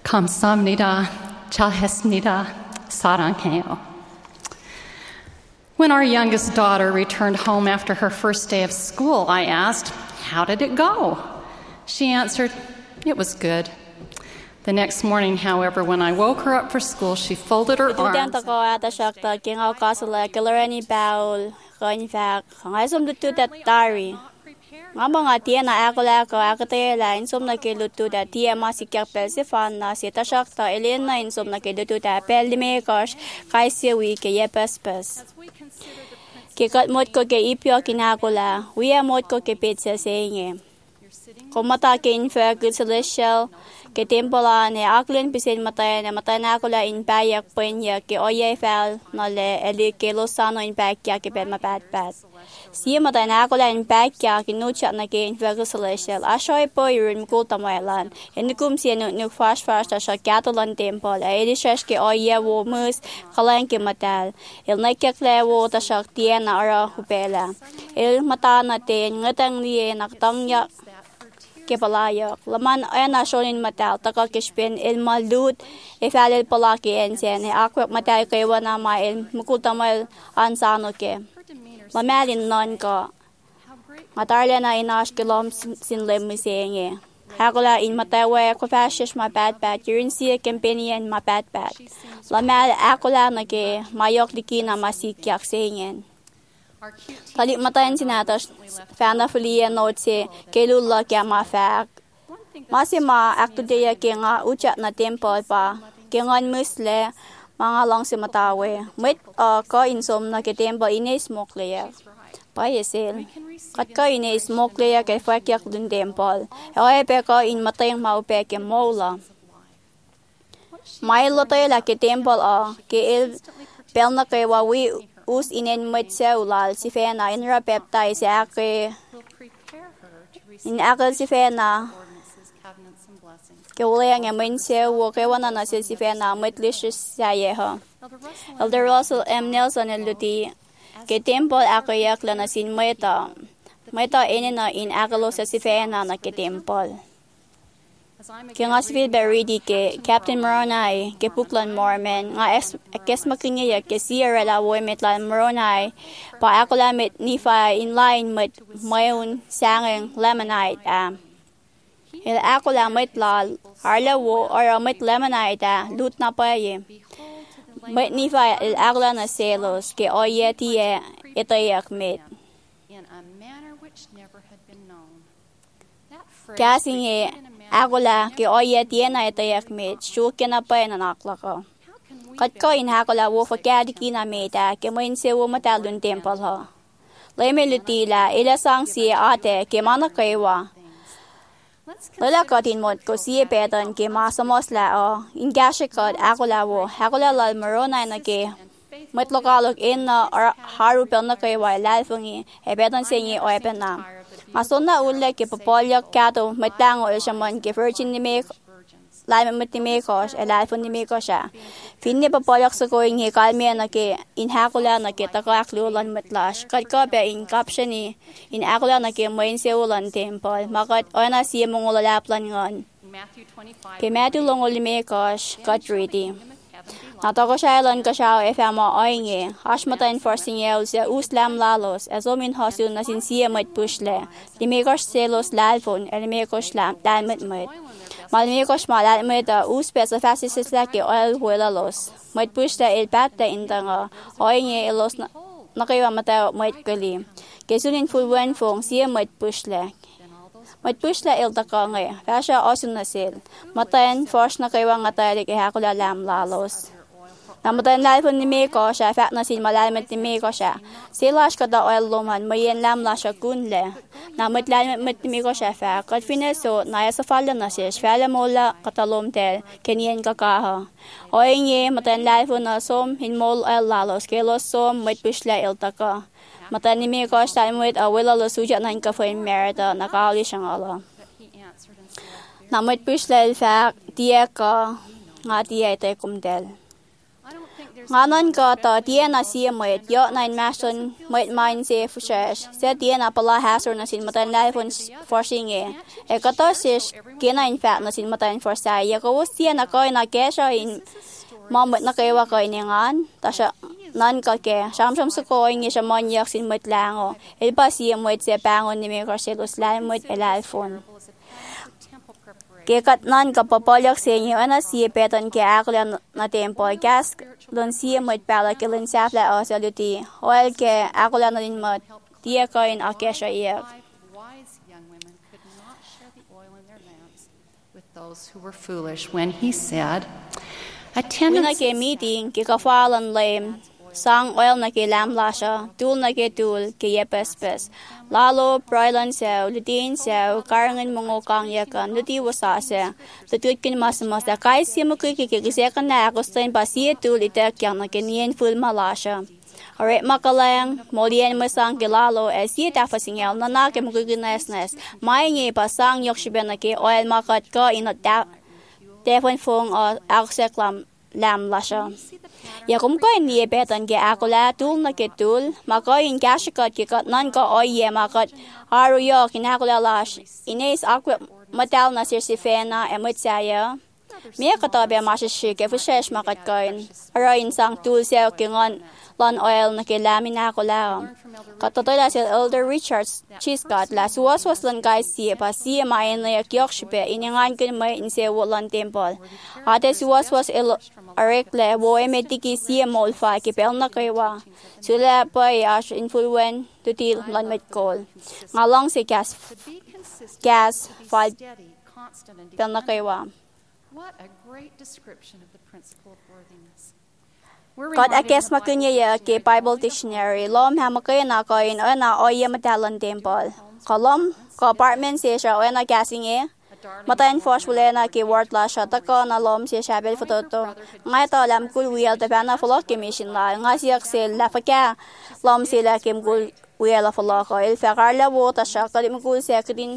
감사합니다. 잘했습니다. 사랑해요. When our youngest daughter returned home after her first day of school, I asked, "How did it go?" She answered, "It was good." The next morning, however, when I woke her up for school, she folded her arms. Nga mga tiya na ako akatela insom na kiluto da tiya masikyak persifan na sita shakta elena insom na kiluto da pelimekos kaisi wi ke yepespes. Kikat mod ko ke ipyo kinakula, wiya mod ko ke pizza senge. Kumata ke infer good celestial ke tempola ne aklin pisin matay na akula in payak penya ke oye fal na le eli ke losano in pakya ke pema pat. Siya matay na akula in pakya ke nuchat na ke infer good celestial. Ashoy po yun kulta moelan. Enikum siya nuk fast ta siya katolan temple. Edi shesh ke oye wo mus kalang ke matal. Il nakakle wo ta siya tiya na ara hupela. Il mata na ten ngatang liye naktang yak ke palayo laman ayana shonin matal taka kishpin il malut ifalil palaki ensen akwak matal kay wana ma il mukutamal ansano ke lamalin non ko matarle na inash kilom sinlem misenge hakula in matawe ko fashish ma bad yun siya companion ma bad lamal akula na ke mayok dikina masikyak sengen Talik matayin sinatos, fana fulia note kelula kya mafak. Masima aktudeya kya nga uchat na temple pa, kya ngan musle, mga lang si matawe. Mit ko insom na ke temple ines mokleya. Payesil. Kat ko ines mokleya kay fakyak dun temple. Ewa pe ko in matayang maupe ke mola. May lotoy la ke temple ke il pel na kay wawi us inen matse ulal si fena inra peptai si ake in akal si fena ke ulayang emense wo ke wana na si fena matlicious saye ha Elder Russell M. Nelson eluti ke temple akayak la na sin meta inen na in akalo sa si fena na ke temple Kaya nga si Beridi ke Captain Moronay ke Puklan Mormon nga kes makinya ke Sierra la wo metlan Moronay pa ako lamit nifa in line mit mayon sangeng lemonite il ako lamit lal arla wo or mit lemonite lut na pa ye mit nifa il ako na selos ke oye tie itayak mit kasi Akola ke oye tiena itayak mit shuke na pa na naklako. Kat ko in hakola wo fa kadi kina meta ke moin se wo matalun temple ho. Leme lutila ila sang si ate ke mana kaiwa. Lala katin mod ko si petan ke masamos la o in gashikod akola wo hakola lal marona na ke matlokalok in na haru pel na kaiwa lalfungi e petan sengi o epen na. Masona ulle ke papolyak kato matlango ilshamon ke virgin ni me lai mit ni me kos elafon ni me kosha finne papolyak sa going he kalme na ke in hakula na ke takaklulan matlash kat ka be in caption ni in akula na ke main seulan temple makat ona si mongolaplan ngon ke Matthew longol me kos kat ready Natako shailan ka siya FMO oinge, hashmata enforcing yel siya uslam lalos, azomin hosul na sinsiya mat pushle, limikos selos lalfon, elimikos lam, dalmet mat. Malimikos malalmet uspes a fasisis laki oil huelalos, mat pushle il patta intanga, oinge ilos nakiwa mata mat kali. Kesunin fulwen fong siya mat pushle. Mat pushle il takange, fasya osun nasil, matayan force na kiwa ngatalik ihakula lam lalos. Namatan lalpon ni Meko siya, fat na sin malalimit ni Meko siya. Silash ka da oil luman, mayan lam la siya kunle. Namit lalimit ni Meko siya fa, kat fineso, naya sa fala na siya, fala mola katalomtel, kenyan kakaha. Oinge, matan lalpon na som, hinmol oil lalos, kelos som, mat pushla iltaka. Matan ni Meko siya, talimit awila lo sujat na hinkafoy merita, nakawali siyang ala. Namit pushla ilfak, tiya ka, nga tiya ito kumtel. Nganon ka ta tiena siya moit yo na in mason moit mine se fushesh se tiena pala hasor na sin matan life forcing e kato sis kina in fact na sin matan for sa ya ko tiena ko na kesha in mamot na kaywa ko iningan ta siya nan ka ke samsam sa ko ingi siya mon yak sin moit lango el pa siya moit se pangon ni me ko selos la moit el iPhone ke kat nan ka papalyak se inyo ana siya peton ke akla na tempo gas don siya moit pala ke lin safla o saluti oil ke akla na din mot tiya ko in akesha iyak those who were foolish when he said Wina ke meeting ke kafalan lem sang oil na ke lam lasha tul na ke tul ke yepespes lalo prailan sa lutin sa karangan mongo kang yakan luti wasa sa tutut kin mas da kai si mo ke kan na akosten pasie tul ite kyang na ke nien full malasha Alright, makalang molian masang ke lalo si ta fasingel na na ke mo ke nes mai ngi pasang yok shiben na ke oil makat ko inot da Devon phone or akseklam lam lasha. Ya kum ko ni betan ke akola tul na ke tul mako in kashika ke kat nan ko oye makat aru yo kinakola lash ines akwe matal na sirsifena emutsaya. Me katabe mashishi ke fushesh makat koin. Ara in sang tul sel kingon lon oil na ke lamina akola. Katotola sel Elder Richards chiskat la was lan guys si pa si main na yakyok shipe iningan kin mai in se wolan temple. Ate was el arekle wo emetiki si molfa ke pel na kaywa. Sula pa ash influen tutil lan met kol. Ngalong se gas 5 pel na kaywa. What a great description of the principle of worthiness. God akes makunya ya ke Bible dictionary lom ha makaya na koin na oye matalan temple. Kolom ko apartment se sha na gasing matayan force wala na ke word la sha ta ko na lom se sha bel photo to ngai to lam kul wiel ta bana follow ke mission la ngai siak se la faka lom se la kem kul wiel la follow ko el fa la wo ta sha ka dim kul se kdin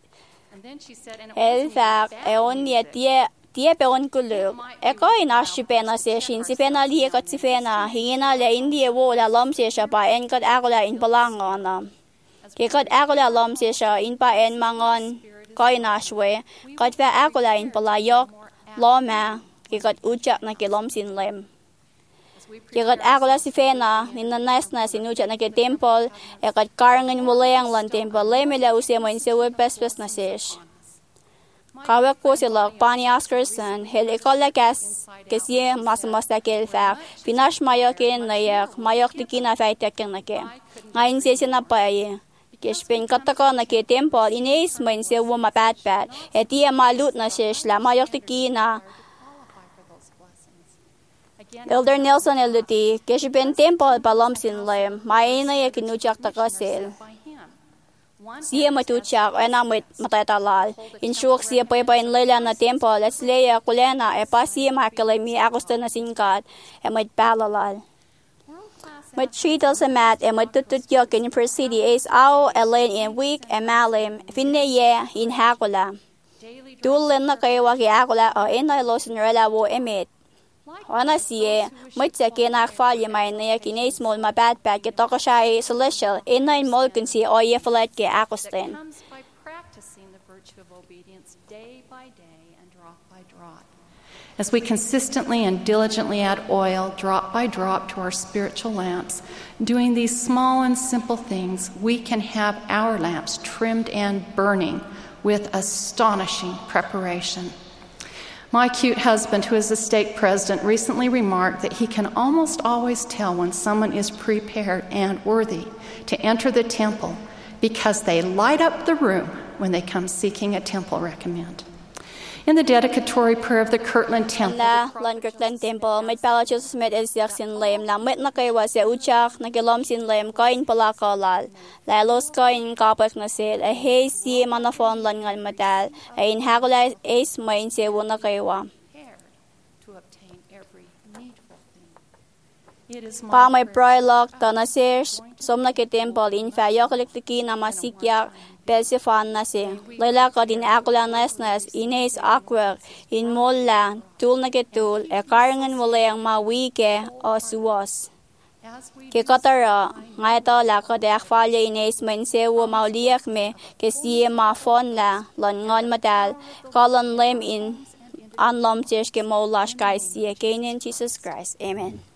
el fa on ye tie pe on kulu e ko ina shipena se shin sipena li ka sipena hingina le indie wo la lom se sha pa en kat agola in palangona ke kat agola lom se sha in pa en mangon ko ina shwe kat pa agola in palayok loma ke kat ucha na ke lom sin lem ke kat agola sipena ninna nice na sinucha na ke temple e kat karangan mulayang lan temple le mela use mo in se we pes na sesh Kawak ko sila pani Oscarson, hel ikola kas kasi mas takil fa pinash mayokin na yak mayok dikina fa itekin na ke. Ngayon siya sinapay. Kishpin katako na ke temple inis mo inse wo mapat etiya malut na siya sila mayok dikina. Elder Nelson eluti kishpin temple palom sinlem may na yak inuchak takasil. Siya matuchak ay na matatalal. Insyuk siya pa in lela na temple at siya kulena e pa siya makalay mi akosta na singkat e magpalalal. Matchital sa mat e matututyo kin persidi is ao elen in week e malim fineye in hakula. Tulen na kayo waki akula o inay losin rela wo emit. Ona siya, matyakin akfalya may nayakin small mabatbat kitoko siya celestial inay molkun siya o yefalet ke akosten. By practicing the virtue of obedience day by day and drop by drop. As we consistently and diligently add oil drop by drop to our spiritual lamps, doing these small and simple things, we can have our lamps trimmed and burning with astonishing preparation. My cute husband, who is the stake president, recently remarked that he can almost always tell when someone is prepared and worthy to enter the temple because they light up the room when they come seeking a temple recommend. In the dedicatory prayer of the Kirtland Temple, Kirtland Temple, may palachos met elsiak sin lem, na met na kayo sa uchak, nagilom sin lem, koin pala kolal. Lalos koin kapak na sil, ay hey si manafon lan ngal matal, ay inhakula is main sewo na kayo. Pa may proilog ta na sir som na ke temple in fa yok elektiki na masikya Persifan na si Laila ka din akula nas ines akwer in molla tul na ke tul e karangan wala ang mawike o suwas. Ke katara ngay ta la ka de akfalya ines man sewo mauliak me ke siya mafon la lon ngon madal kalon lem in anlom tish ke molash kai siya kainin Jesus Christ. Amen.